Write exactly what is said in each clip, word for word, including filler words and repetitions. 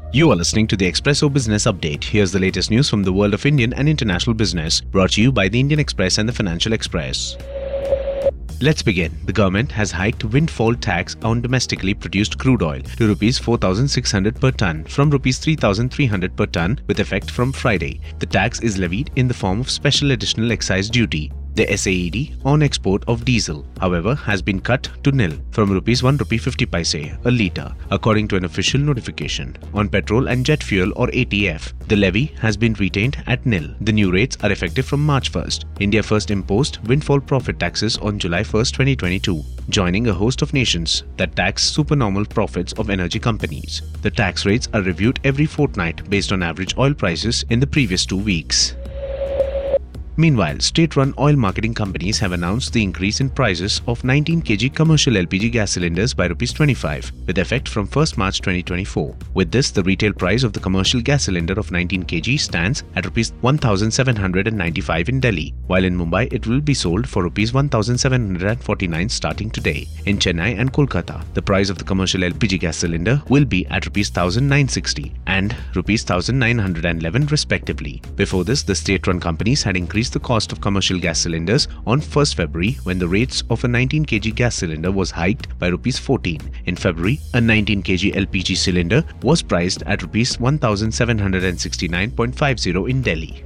You are listening to the Expresso Business Update. Here's the latest news from the world of Indian and international business, brought to you by the Indian Express and the Financial Express. Let's begin. The government has hiked windfall tax on domestically produced crude oil to rupees four thousand six hundred per ton from rupees three thousand three hundred per ton with effect from Friday. The tax is levied in the form of special additional excise duty. The S A E D on export of diesel, however, has been cut to nil from rupees one rupee fifty paise a litre, according to an official notification. On petrol and jet fuel or A T F, the levy has been retained at nil. The new rates are effective from March first. India first imposed windfall profit taxes on July first, twenty twenty-two, joining a host of nations that tax supernormal profits of energy companies. The tax rates are reviewed every fortnight based on average oil prices in the previous two weeks. Meanwhile, state-run oil marketing companies have announced the increase in prices of nineteen kilogram commercial L P G gas cylinders by rupees twenty-five, with effect from first March twenty twenty-four. With this, the retail price of the commercial gas cylinder of nineteen kilograms stands at rupees one thousand seven hundred ninety-five in Delhi, while in Mumbai it will be sold for rupees one thousand seven hundred forty-nine starting today. In Chennai and Kolkata, the price of the commercial L P G gas cylinder will be at rupees one thousand nine hundred sixty and rupees one thousand nine hundred eleven respectively. Before this, the state-run companies had increased the cost of commercial gas cylinders on first February when the rates of a nineteen kilogram gas cylinder was hiked by rupees fourteen. In February, a nineteen kilogram L P G cylinder was priced at rupees one thousand seven hundred sixty-nine point five zero in Delhi.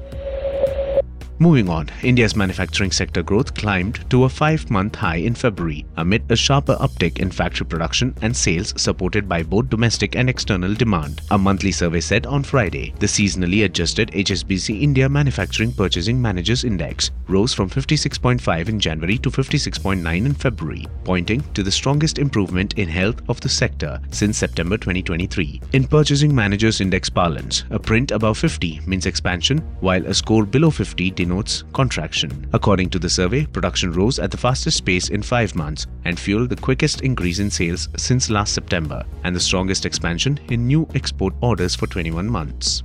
Moving on, India's manufacturing sector growth climbed to a five-month high in February amid a sharper uptick in factory production and sales supported by both domestic and external demand. A monthly survey said on Friday, the seasonally adjusted H S B C India Manufacturing Purchasing Managers Index rose from fifty-six point five in January to fifty-six point nine in February, pointing to the strongest improvement in health of the sector since September twenty twenty-three. In Purchasing Managers Index parlance, a print above fifty means expansion, while a score below fifty denotes contraction. According to the survey, production rose at the fastest pace in five months and fueled the quickest increase in sales since last September and the strongest expansion in new export orders for twenty-one months.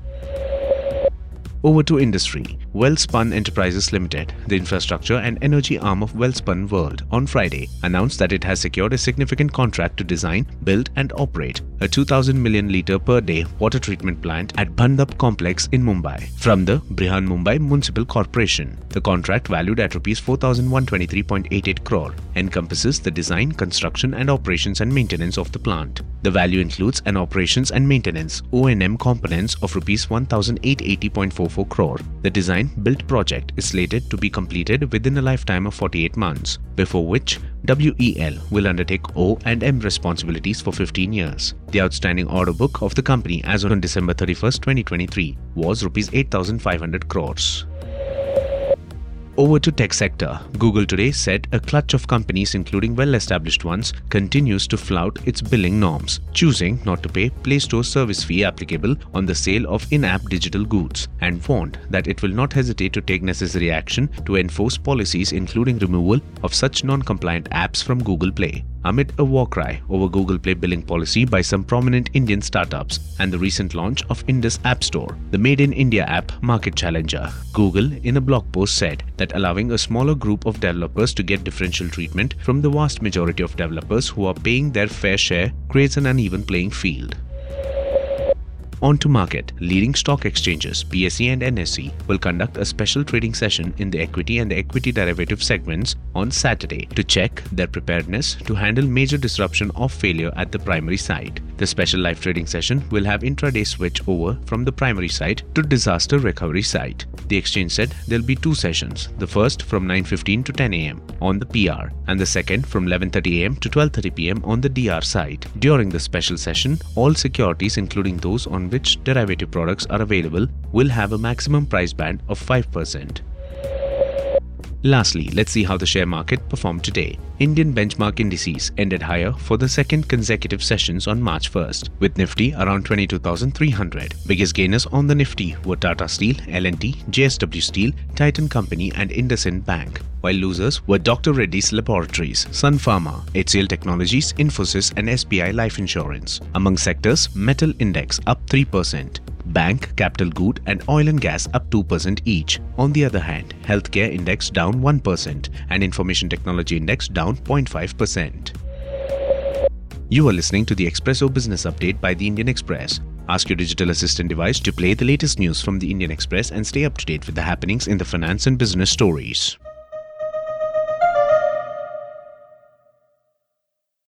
Over to industry. Welspun Enterprises Limited, the infrastructure and energy arm of Welspun World, on Friday announced that it has secured a significant contract to design, build and operate a two thousand million litre per day water treatment plant at Bhandap complex in Mumbai from the Brihan Mumbai Municipal Corporation. The contract, valued at rupees four thousand one hundred twenty-three point eight eight crore, encompasses the design, construction and operations and maintenance of the plant. The value includes an operations and maintenance O and M components of rupees one thousand eight hundred eighty point four four crore. The design build project is slated to be completed within a lifetime of forty-eight months, before which W E L will undertake O and M responsibilities for fifteen years. The outstanding order book of the company as on December thirty-first, twenty twenty-three was rupees eight thousand five hundred crores. Over to tech sector. Google today said a clutch of companies, including well-established ones, continues to flout its billing norms, choosing not to pay Play Store service fee applicable on the sale of in-app digital goods, and warned that it will not hesitate to take necessary action to enforce policies including removal of such non-compliant apps from Google Play. Amid a war cry over Google Play billing policy by some prominent Indian startups and the recent launch of Indus App Store, the Made in India app market challenger, Google in a blog post said that allowing a smaller group of developers to get differential treatment from the vast majority of developers who are paying their fair share creates an uneven playing field. On to market. Leading stock exchanges, B S E and N S E, will conduct a special trading session in the equity and the equity derivative segments on Saturday to check their preparedness to handle major disruption or failure at the primary side. The special live trading session will have intraday switch over from the primary side to disaster recovery side. The exchange said there will be two sessions, the first from nine fifteen to ten A M on the P R and the second from eleven thirty A M to twelve thirty P M on the D R side. During the special session, all securities, including those on which derivative products are available, will have a maximum price band of five percent. Lastly, let's see how the share market performed today. Indian benchmark indices ended higher for the second consecutive sessions on March first, with Nifty around twenty-two thousand three hundred. Biggest gainers on the Nifty were Tata Steel, L and T, J S W Steel, Titan Company and IndusInd Bank, while losers were Doctor Reddy's Laboratories, Sun Pharma, H C L Technologies, Infosys and S B I Life Insurance. Among sectors, Metal Index up three percent. Bank, Capital Good and Oil and Gas up two percent each. On the other hand, Healthcare Index down one percent and Information Technology Index down zero point five percent. You are listening to the Expresso Business Update by the Indian Express, Ask your digital assistant device to play the latest news from the Indian Express and stay up to date with the happenings in the finance and business stories.